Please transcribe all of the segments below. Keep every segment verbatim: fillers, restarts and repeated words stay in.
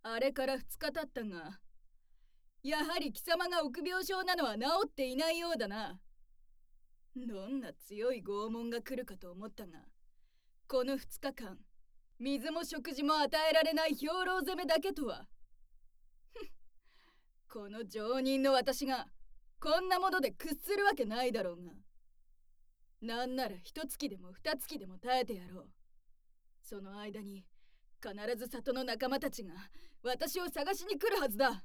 あれからふつか経ったが、やはり貴様が臆病症なのは治っていないようだな。どんな強い拷問が来るかと思ったが、このふつかかん水も食事も与えられない兵糧攻めだけとは。この常人の私がこんなもので屈するわけないだろうが、なんなら一月でも二月でも耐えてやろう。その間に必ず里の仲間たちが私を探しに来るはずだ。ん？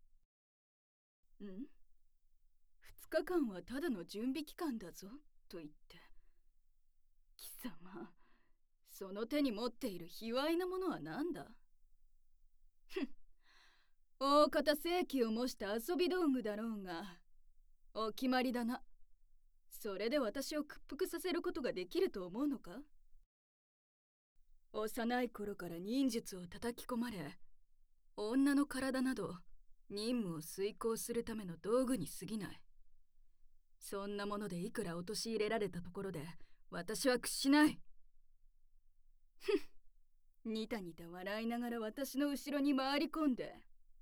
二日間はただの準備期間だぞと言って、貴様、その手に持っている卑猥なものは何だ？ふん、大方正気を模した遊び道具だろうが、お決まりだな。それで私を屈服させることができると思うのか？幼い頃から忍術を叩き込まれ、女の体など任務を遂行するための道具に過ぎない。そんなものでいくら陥れられたところで私は屈しない。ふん、ニタニタ笑いながら私の後ろに回り込んで、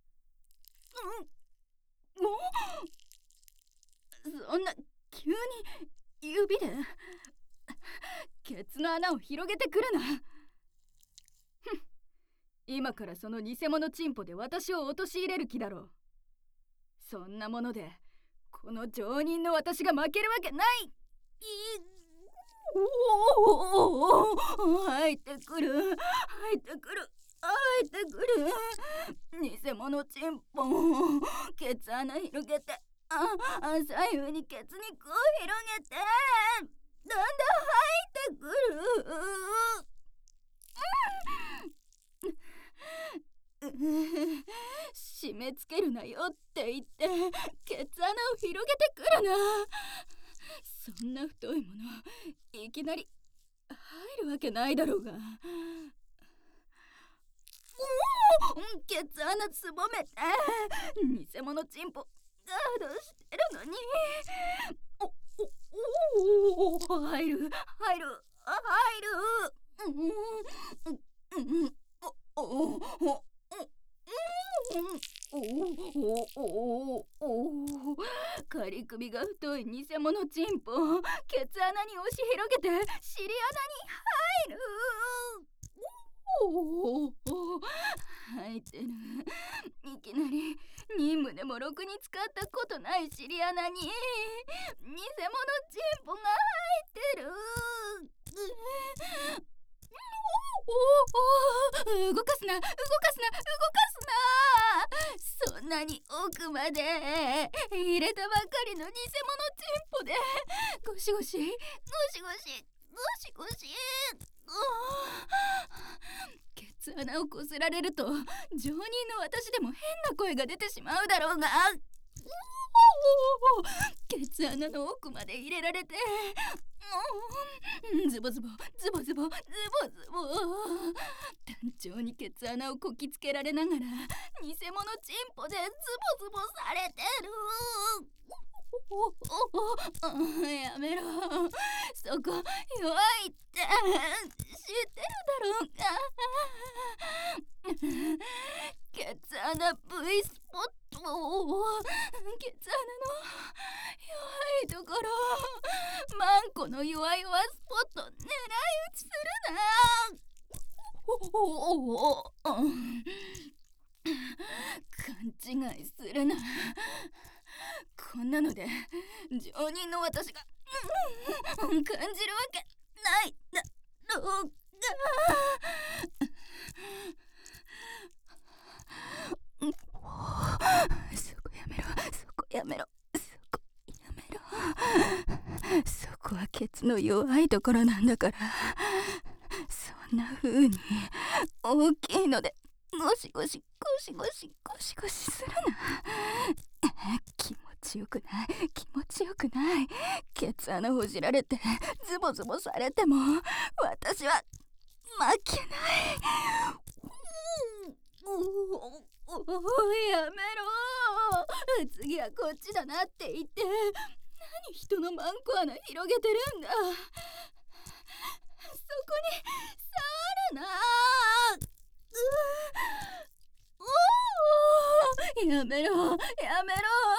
うん、もうそんな急に指でケツの穴を広げてくるな。ふん、今からその偽物チンポで私を陥れる気だろう。そんなものでこの常人の私が負けるわけない。おお、入ってくる、入ってくる、入ってくる。偽物チンポ、ケツ穴広げて、あ、左右にケツ肉を広げて、だんだん入ってくる。締め付けるなよって言ってケツ穴を広げてくるな。そんな太いものいきなり入るわけないだろうが。おお、ケツ穴すぼめて偽物チンポガードしてるのに、おおおお、入る入る入る、うんうんうん、おおおおおおおお、仮首が太い偽物チンポ、ケツ穴に押し広げて尻穴に入る。おお、入ってる。いきなり任務でもろくに使ったことない尻穴に偽物チンポが入ってる。おお、動かすな動かすな動かすな。そんなに奥まで入れたばかりの偽物チンポでゴシゴシゴシゴシゴシゴシ、ケツ穴をこすられると常人の私でも変な声が出てしまうだろうが、ケツ穴の奥まで入れられて、ズボズボズボズボズボズボ、単調にケツ穴をこきつけられながら偽物チンポでズボズボされてる。やめろ、そこ弱いって知ってるだろうが。ケツ穴 V スポット、ケツ穴の弱いところ、マンコの弱々スポット狙い撃ちするな。おお、勘違いするな。こんなので常人の私が感じるわけないだろうが。そこやめろ、そこやめろ、そこやめろ。そこはケツの弱いところなんだから、そんな風に大きいのでゴシゴシゴシゴシゴシゴシするな。気持ちよくない、気持ちよくない。ケツ穴ほじられてズボズボされても私は負けない。おお、やめろ。次はこっちだなって言って何人のマンコ穴広げてるんだ。そこに触るな。うおやめろやめろやめろ。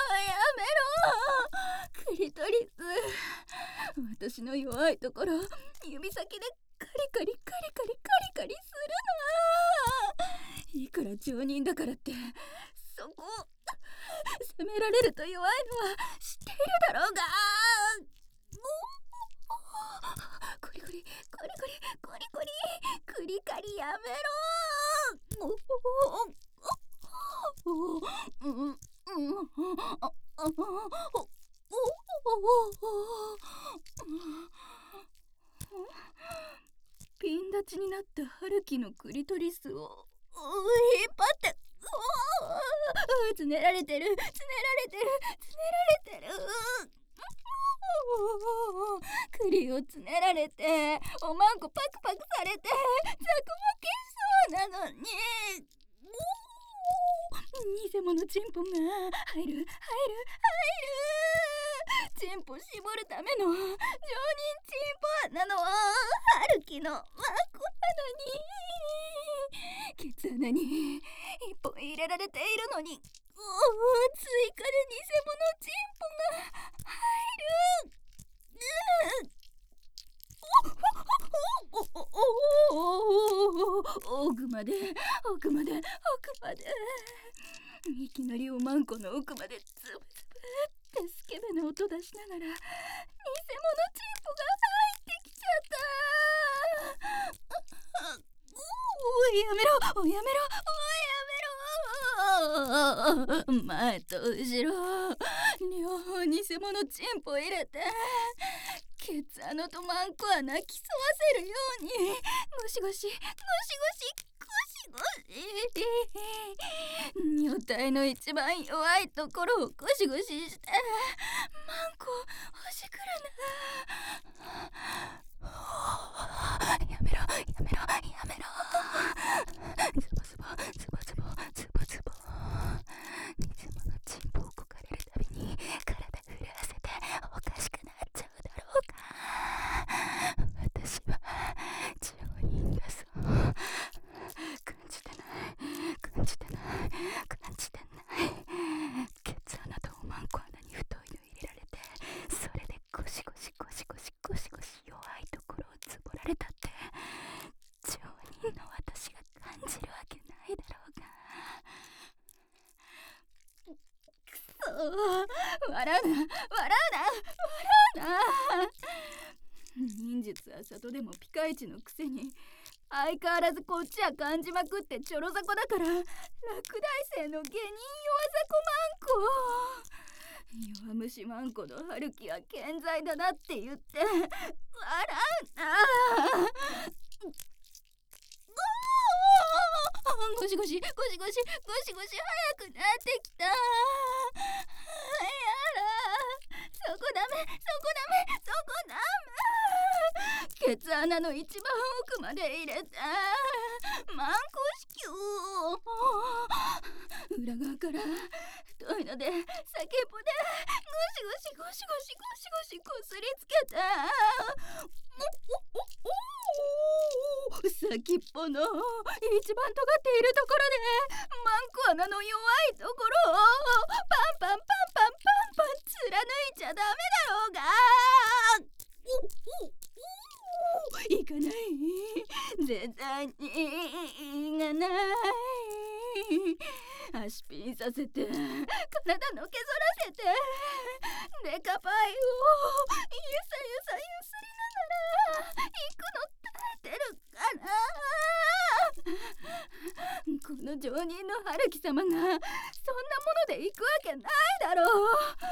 クリトリス、私の弱いところ指先でカリカリカリカリカリカリするな。いくら常人だからってそこを責められると弱いのは知っているだろうが。コリコリコリコリコリコリクリカリやめろ。ピン立ちになった春樹のクリトリスを引っ張ってつねられてるつねられてるつねられてる。クリをつねられておまんこパクパクされてザク負けそうなのに、偽物チンポが入る入る入る。チンポ絞るための常人チンポなのは春樹のワンコなのに、ケツ穴に一本入れられているのに追加で偽物チンポが入る。奥まで奥まで奥まで、いきなりおまんこの奥までつぶつぶってスケベな音出しながら偽物チンポが入ってきちゃった。おいやめろおいやめろおいやめろ。前と後ろ両方偽物チンポ入れてケツ穴とマンコは泣きそうわせるようにゴシゴシゴシゴシゴシゴシ女体の一番弱いところをゴシゴシしてマンコ欲しくるな。やめろやめろやめろ。ズボズボズボズボズボズボ。偽物チンポをこかれるたびに体震わせておかしくなっちゃうだろうか。私は常人だぞ。感じてない感じてない感じてない。ケツ穴とおまんこ穴に太いの入れられてそれでゴシゴシゴシゴシゴシゴシ弱いところをつぼられたって常人の私が感じるわけないだろうが。くそ笑うな笑うな笑うな。忍術は里でもピカイチのくせに相変わらずこっちは感じまくってちょろざこだから落第生の下人弱ざこマンコ。弱虫マンコの春樹は健在だなって言って笑うな。ゴシゴシゴシゴシゴシゴシゴシ早くなってきた。やだそこダメそこダメそこダメ。ケツ穴の一番奥まで入れてマンコ子宮を裏側から太いので先っぽでゴシゴシゴシゴシゴシゴシゴシこすりつけて先っぽの一番尖っているところでマンコ穴の弱いところをパンパンパンパンパンパン貫いちゃダメだろうが。行かない絶対に行かない。足ピンさせて体のけぞらせてデカパイをゆさゆさゆすりながら行くの耐えてるかな。この常人の春樹様がそんなもので行くわけないだろう。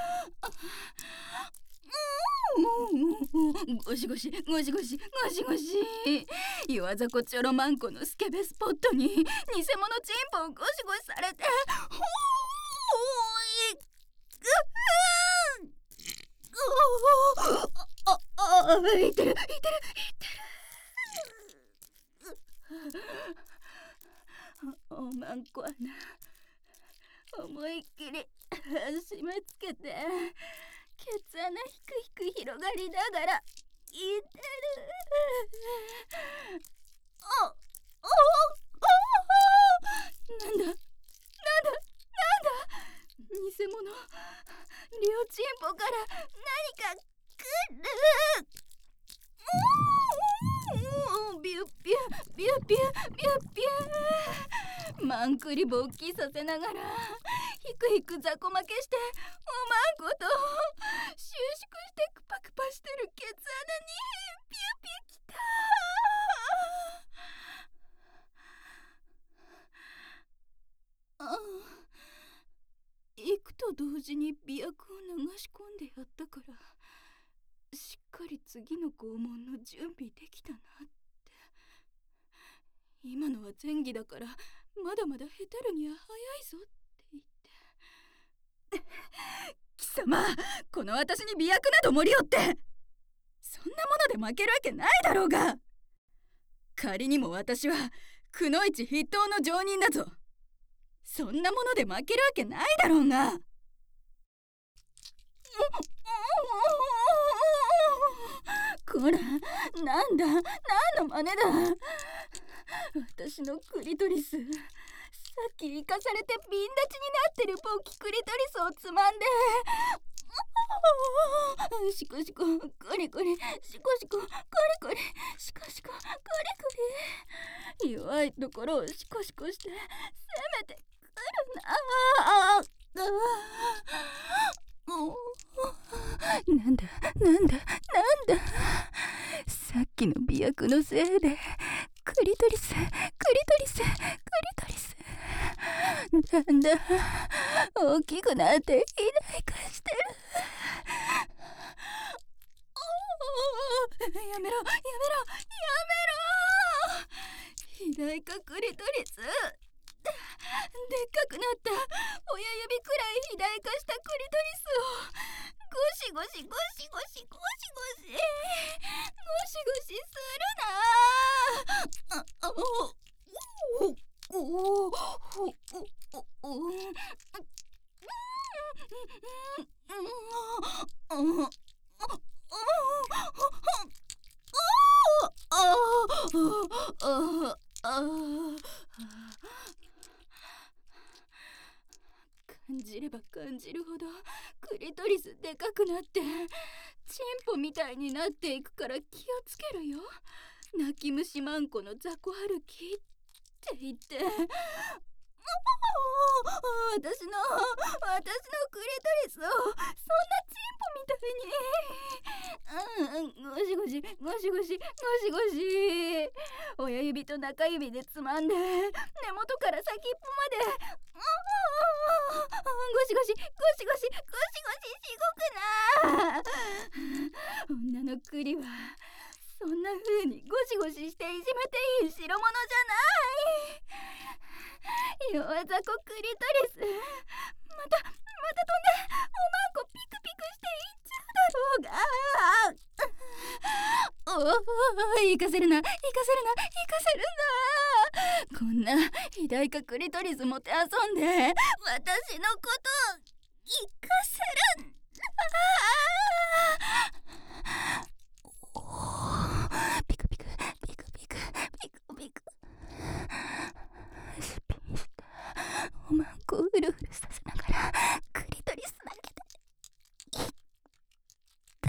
ゴシゴシゴシゴシゴシゴシ。弱ざこちょろマンコのスケベスポットに偽物チンポをゴシゴシされてほーいあああいてるいてるいてる。おまんこはな思いっきり締め付けてケツ穴ひくひく広がりながらいてる。あああなんだなんだなんだ何か来る。ビュッビュッビュッビュッビュッビュッ。まんくり勃起させながらひくひく雑魚負けしておまんこと収縮してクパクパしてるケツ穴にピュピュきた。ああ、行くと同時に媚薬を流し込んでやったからしっかり次の拷問の準備できたなって。今のは前儀だからまだまだへたるには早いぞって言って貴様、この私に媚薬など盛り寄ってそんなもので負けるわけないだろうが。仮にも私はくのいち筆頭の上人だぞ。そんなもので負けるわけないだろうが。こら、なんだ、何の真似だ。私のクリトリス、さっき生かされてビン立ちになってるポキクリトリスをつまんでシコシココリコリシコシココリコリシコシココリコリ、弱いところをシコシコして攻めてくるな。ああなんだなんだなんだ、さっきの媚薬のせいでクリトリスクリトリスクリトリスだんだん大きくなって肥大化してる。やめろやめろやめろ。肥大化クリトリス、でっかくなった親指くらい肥大化したクリトリスをゴシゴシゴシゴシゴシゴシゴシゴシするな。ああおおおお感じれば感じるほどクリトリスでかくなってチンポみたいになっていくから気をつけるよ。泣き虫マンコの雑魚歩きって言って私の私のクリトリスをそんなチンポみたいに、うん、ゴシゴシゴシゴシゴシゴシ親指と中指でつまんで根元から先っぽまでゴシゴシゴシゴシゴシゴシしごくな。女のクリはそんな風にゴシゴシしていじめていい代物じゃない。弱雑魚クリトリス、またまた飛んでおまんこピクピクしていっちゃうだろうが。おお、行かせるな行かせるな行かせるな。こんな肥大化クリトリスもてあそんで私のこと行かせるんだ。ピクピクピクピクピクピクスピンしたおまんこをうるうるさせながらクリトリスだけでいった。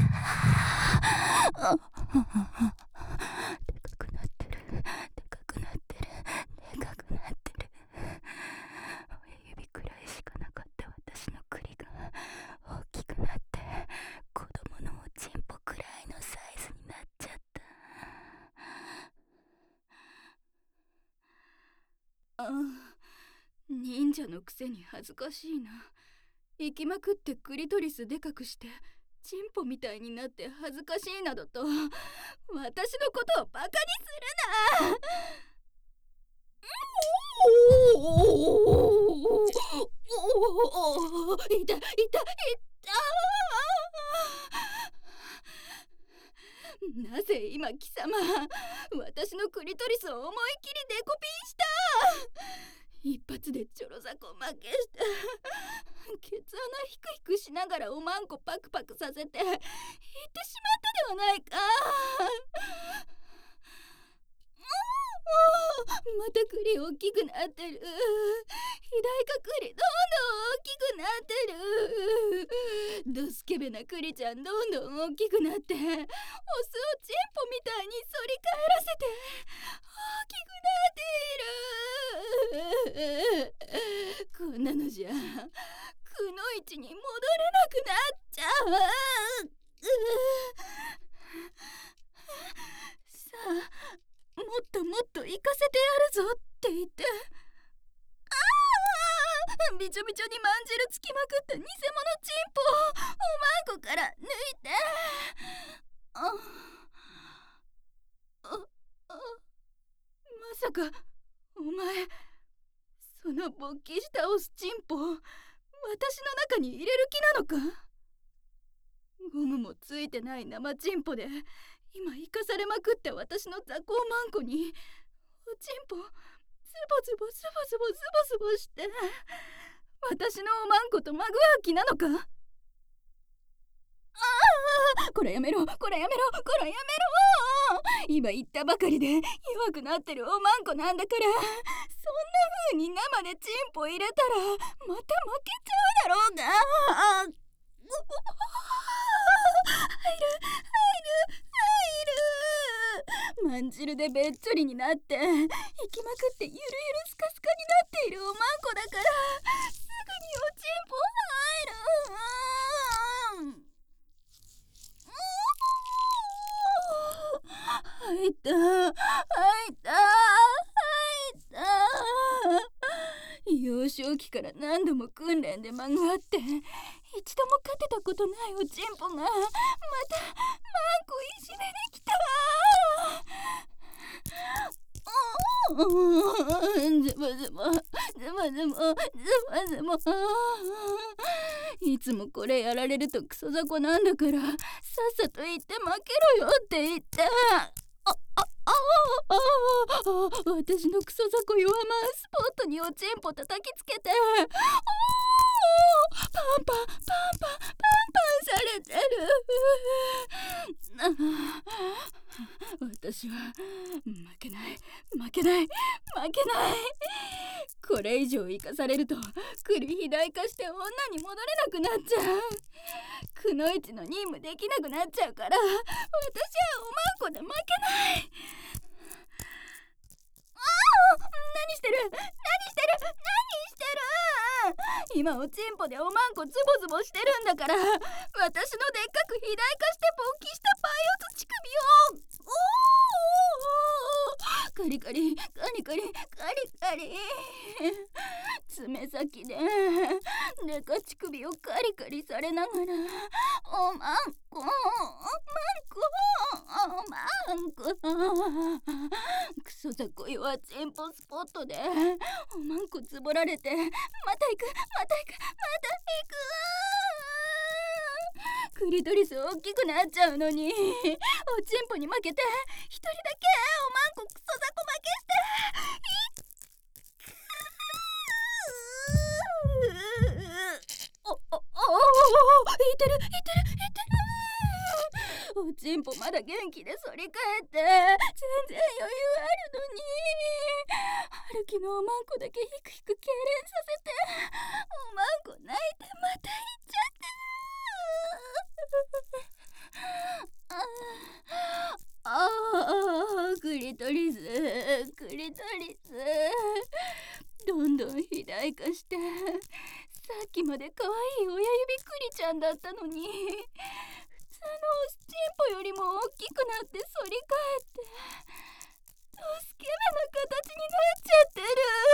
でかくなってるでかくなってるでかくなってる。親指くらいしかなかった私の栗が大きくなって子供のおちんぽくらいのサイズになっちゃった。ああ、忍者のくせに恥ずかしいな。行きまくってクリトリスでかくしてチンポみたいになって恥ずかしいなどと私のことをバカにするな。いたいたいた。なぜ今貴様私のクリトリスを思いっきりデコピンした。一発でちょろざこ負けしてケツ穴ヒクヒクしながらおまんこパクパクさせていってしまったではないか。 また栗大きくなってる。肥大化栗どんどん大きくなってる。ドスケベな栗ちゃんどんどん大きくなってオスをチンポみたいに反り返らせて大きくなっている。こんなのじゃくのいちに戻れなくなっちゃう。さあ、もっともっと行かせてやるぞって言って、ああ、びちょびちょにまんじるつきまくった偽物チンポをおまんこから抜いて、あああ、まさかお前その勃起したオスチンポを私の中に入れる気なのか。ゴムもついてない生チンポで今生かされまくった私の雑魚マンコにおちんぽズボズボズボズボズボズボして私のおまんことまぐわう気なのか。ああ、これやめろこれやめろこれやめろ。今言ったばかりで弱くなってるおまんこなんだから、そんな風に生でチンポ入れたらまた負けちゃうだろうが。入る入る入る。まんじるでべっちょりになって行きまくってゆるゆるスカスカになっているおまんこだからすぐにおちんぽ入る。入った入った入った。幼少期から何度も訓練でまぐわって一度も勝てたことないおちんぽがまたマンコいじめに来た。ズボズボズボズボズボズボ。いつもこれやられるとクソ雑魚なんだからさっさと言って負けろよって言って。ああああ私のクソ雑魚弱まんスポットにおちんぽ叩きつけて、パンパンパンパンパンパンされてる。私は負けない負けない負けない。これ以上生かされると栗肥大化して女に戻れなくなっちゃう。くのいちの任務できなくなっちゃうから私はおまんこで負けない。何してる何してる何してる。今おちんぽでおまんこズボズボしてるんだから、私のでっかく肥大化して勃起したパイオツ乳首をカリカリカリカリカリカリ爪先ででか乳首をカリカリされながらおまんこおまんこおまんこクソ雑魚弱チンポスポットでおまんこつぼられてまた行くまた行くまた行く。クリトリス大きくなっちゃうのにおちんぽに負けて一人だけおまんこクソ雑魚負けしておおおおいてるいてるいてる。おちんぽまだ元気で反り返って全然余裕あるのに春樹のおまんこだけヒクヒク痙攣させておまんこ泣いてまた行っちゃってる。ああクリトリスクリトリスどんどん肥大化してさっきまで可愛い親指クリちゃんだったのに普通のおスチンポよりも大きくなって反り返ってドスケベな形になっちゃって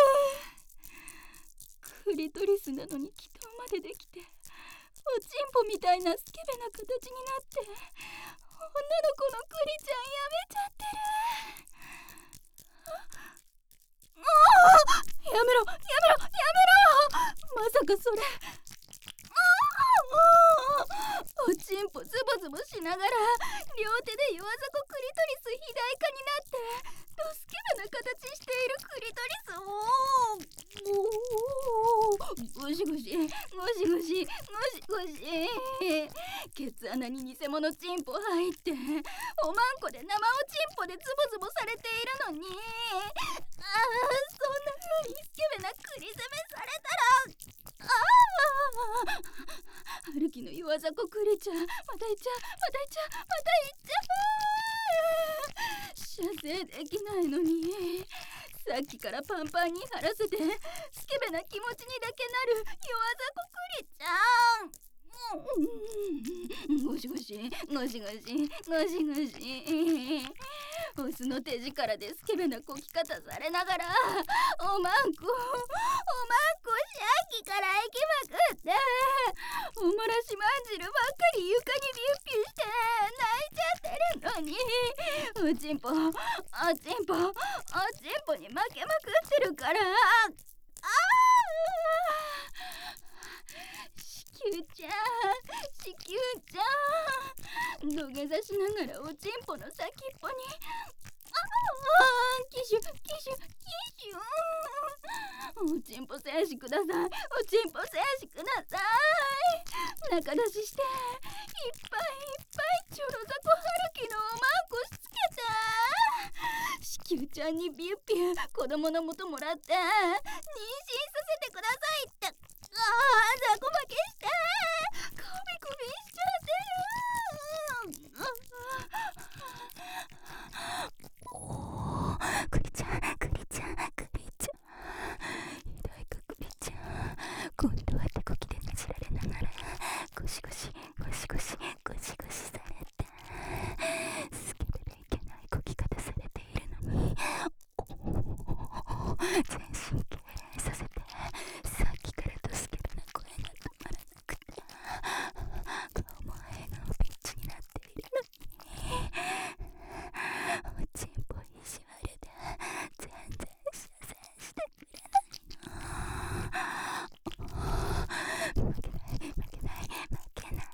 る。クリトリスなのに気筒までできておちんぽみたいなスケベな形になって女の子のクリちゃんやめちゃってる。もうやめろやめろやめろ。まさかそれおちんぽズボズボしながら両手で弱雑魚クリトリス肥大化になってドスケベな形しているクリトリスをゴシゴシゴシゴシゴシゴシケケツ穴に偽物チンポ入って、おまんこで生おチンポでズボズボされているのに、ああ、そんな風にスケベなクリ攻めされたら、ああ、歩きの弱雑魚クリちゃん、またいっちゃう、またいっちゃう、またいっちゃう。射精できないのに、さっきからパンパンに張らせてスケベな気持ちにだけなる弱雑魚クリちゃん。ゴシゴシゴシゴシゴシゴシ、オスの手力でスケベなこき方されながら、おまんこおまんこシャッキから行きまくって、おもらしまんじるばっかり床にビュッビュして泣いちゃってるのに、おちんぽおちんぽおちんぽに負けまくってるから、ああ、子宮ちゃん子宮ちゃん、土下座しながらおちんぽの先っぽに、ああ、キシュキシュキシュ、おちんぽ精子ください、おちんぽ精子ください、中出ししていっぱいいっぱいチョロザコ春樹のおまんこしつけて、子宮ちゃんにビュッビュッ子供の元もらって妊娠させてくださいって、ああ、雑魚負けしてコビコビしちゃってる。おー、クリちゃんクリちゃんクリちゃん、ひどいかクリちゃん、今度は手こきでねじられながらゴシゴシゴシゴシゴシゴシされて、スケベでいけないこき方されているのに、おー、全身痙攣させて、さっきからドスケベな声が止まらなくて、顔も笑顔ピッチになっているのに、おちんぽ意地悪で全然射精してくれないの。負けない負けない負けない、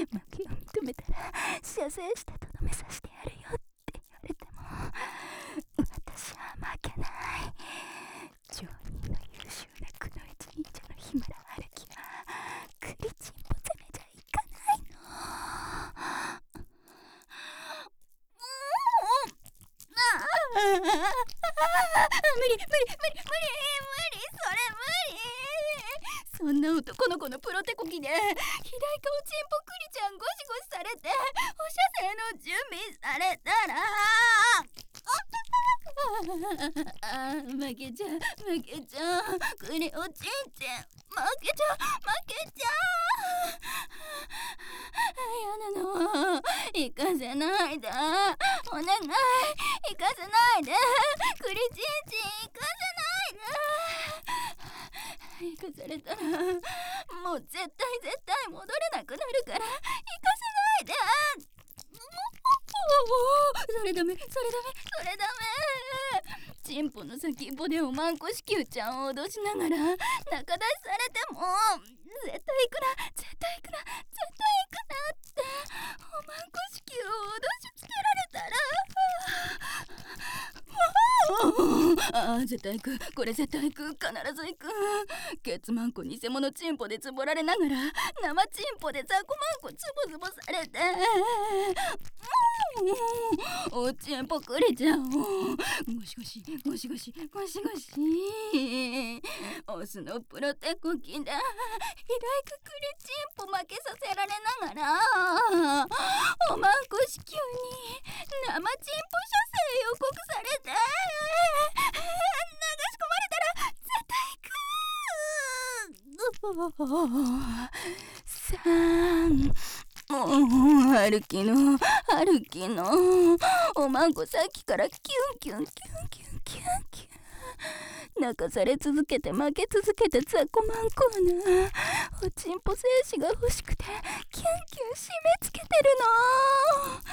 負けを認めたら射精してとどめさせてやるよって言われても、私は負けない。上人の優秀なくのいち忍者の日村春樹はクリチンポ攻めじゃいかないの。無理無理無理無理無理、それ無理。そんな男の子のプロテコキで肥大化おちんぽクリちゃんゴシゴシされて放射性の準備されたら、ああ、負けちゃう負けちゃう、クリおちんちん負けちゃう負けちゃう、やなの、行かせないでお願い、行かせないでクリチンチン、行かせないで、行かされたらもう絶対絶対戻れなくなるから行かせないで。それダメそれダメそれダメ、チンポの先っぽでおまんこ子宮ちゃんを脅しながら中出しされても絶対行くな絶対行くな絶対行くなっておまんこ子宮を脅しつけられたら、ああ、絶対行く、これ絶対行く、必ず行く。ケツマンコ偽物チンポでつぼられながら生チンポでザコマンコズボズボされて、おちんぽくれちゃおう、ゴシゴシゴシゴシゴシゴシ、オスのプロテコキで肥大化クリチンポ負けさせられながらおまんこ子宮に生チンポ射精予告されて流し込まれたら絶対行く。さん、もう歩きの歩きのおまんこさっきからキュンキュンキュンキュンキュンキュン泣かされ続けて負け続けてザコマンコーナー、おちんぽ精子が欲しくてキュンキュン締め付けてるの。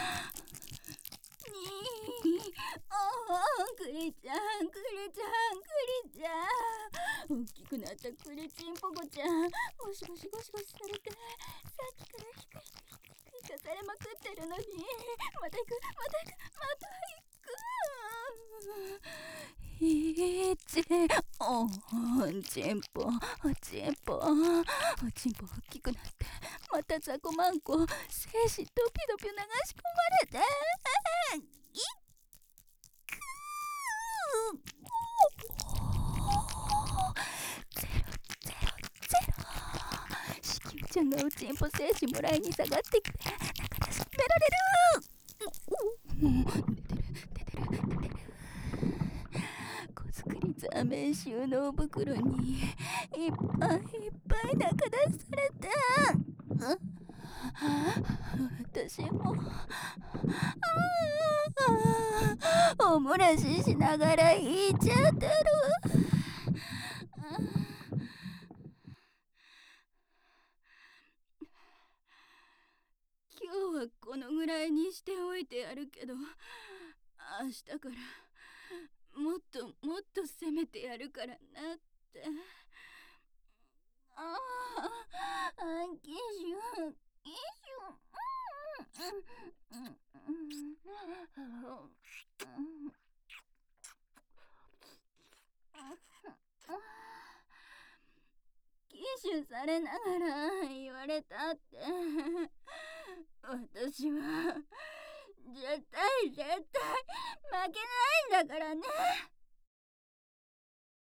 におー、クリちゃんクリちゃんクリちゃん、大きくなったクリチンポコちゃん、ゴシゴシゴシゴシされてさっきからヒクヒクヒクヒクかされまくってるのに、また行くまた行くまた行く。いちおちんぽおちんぽおちんぽ大きくなってままた雑魚マンコ精子ドピドピ流し込まれて、いっゼロゼロゼロ。子宮ちゃんがおちんぽ精子もらいに下がってきて、中でしめられる。もう出てる出てる出てる。子作りザーメン収納袋にいっぱいいっぱい中出された。私もああおもらししながら言っちゃってる。今日はこのぐらいにしておいてやるけど、明日からもっともっと攻めてやるからなって。ああ、キシュキシュ。キシュされながら言われたって、私は絶対絶対